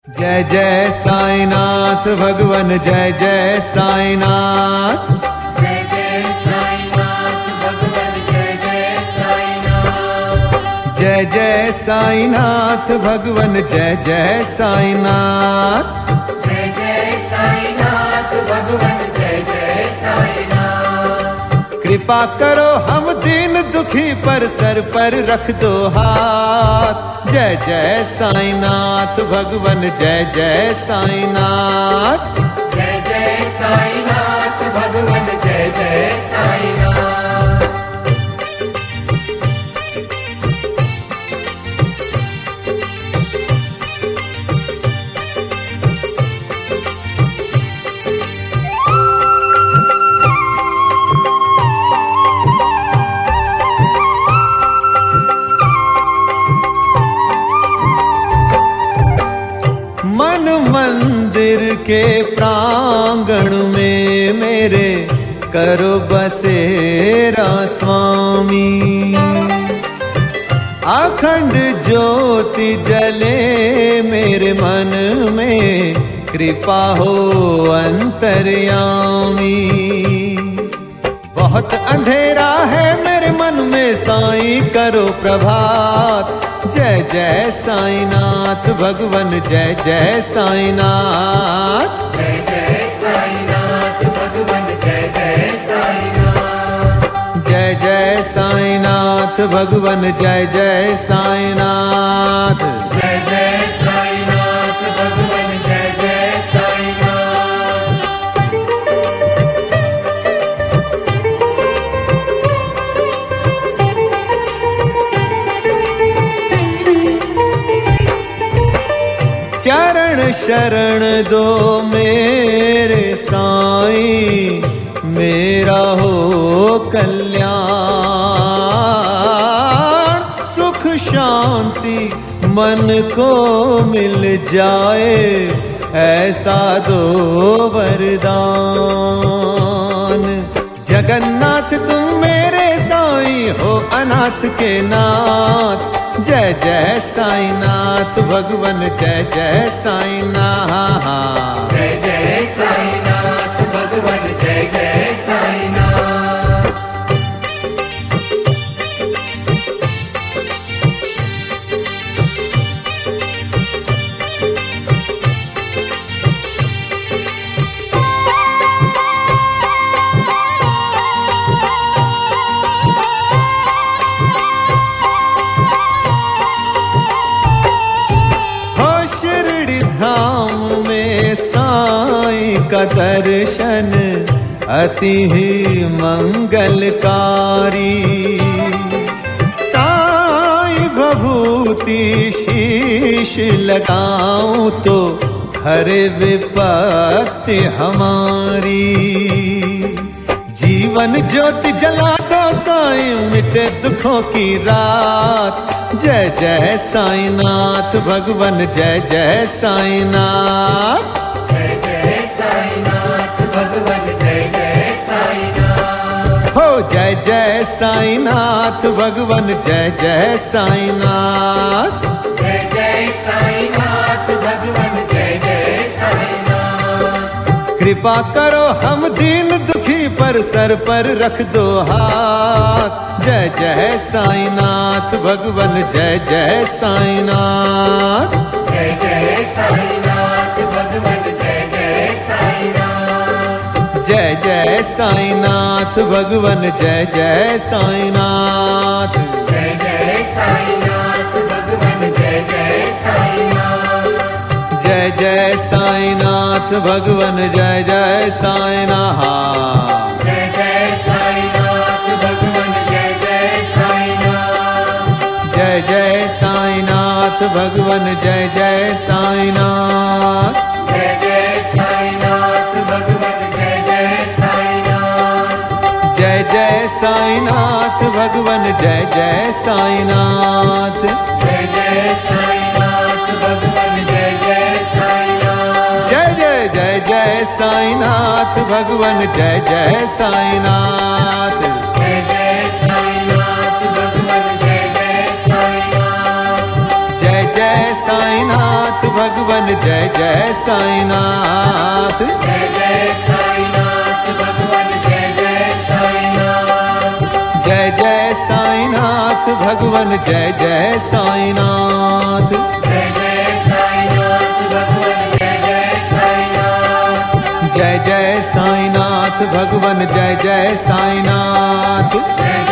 जय जय साईनाथ भगवन जय जय साईनाथ। जय जय साईनाथ भगवन जय जय साईनाथ। जय जय साईनाथ भगवन जय जय साईनाथ। जय जय साईनाथ भगवन जय जय साईनाथ। कृपा करो हम दीन दुखी पर सर पर रख दो हाथ। जय जय साईनाथ भगवन जय जय साईनाथ। जय जय साईनाथ भगवन जय जय साईनाथ। मन मंदिर के प्रांगण में मेरे करो बसेरा स्वामी। अखंड ज्योति जले मेरे मन में कृपा हो अंतर्यामी। बहुत अंधेरा है मेरे मन में साईं करो प्रभात। जय जय साईनाथ भगवन जय जय साईनाथ। जय जय साईनाथ भगवन जय जय साईनाथ। जय जय साईनाथ भगवन जय जय साईनाथ। जय जय साईनाथ भगवन जय जय साईनाथ। चरण शरण दो मेरे साईं मेरा हो कल्याण। सुख शांति मन को मिल जाए ऐसा दो वरदान। जगन्नाथ तुम मेरे साईं हो अनाथ के नाथ। जय जय साईनाथ भगवन जय जय साईनाथ। जय जय साईनाथ भगवन जय जय साईनाथ। साईं का दर्शन अति ही मंगलकारी। साईं भभूति शीश लगाऊं तो हरे विपत्ति हमारी। जीवन ज्योति जला दो साईं मिटे दुखों की रात। जय जय साईनाथ भगवन जय जय साईनाथ। जय जय साईनाथ भगवन जय जय साईनाथ। हो जय जय साईनाथ भगवन जय जय साईनाथ। जय जय साईनाथ भगवन जय जय साईनाथ। कृपा करो हम दीन दुखी पर सर पर रख दो हाथ। जय जय साईनाथ भगवन जय जय साईनाथ। जय जय साईनाथ भगवन जय जय साईनाथ। जय जय साईनाथ भगवन जय जय साईनाथ। जय जय साईनाथ भगवन जय जय साईनाथ। जय जय साईनाथ भगवन जय जय साईनाथ। जय जय साईनाथ भगवन जय जय साईनाथ। जय जय साईनाथ भगवन जय जय साईनाथ। जय जय साईनाथ भगवन जय जय साईनाथ। जय जय साईनाथ भगवन जय जय साईनाथ। जय जय साईनाथ भगवन जय जय साईनाथ। जय जय जय जय साईनाथ भगवन जय जय साईनाथ। जय जय साईनाथ भगवन जय जय साईनाथ। जय जय साईनाथ साईनाथ भगवन जय जय साईनाथ। जय जय साईनाथ भगवन जय जय साईनाथ। जय जय साईनाथ भगवन जय जय साईनाथ। जय जय साईनाथ भगवन जय जय साईनाथ। जय जय साईनाथ भगवन जय जय साईनाथ। जय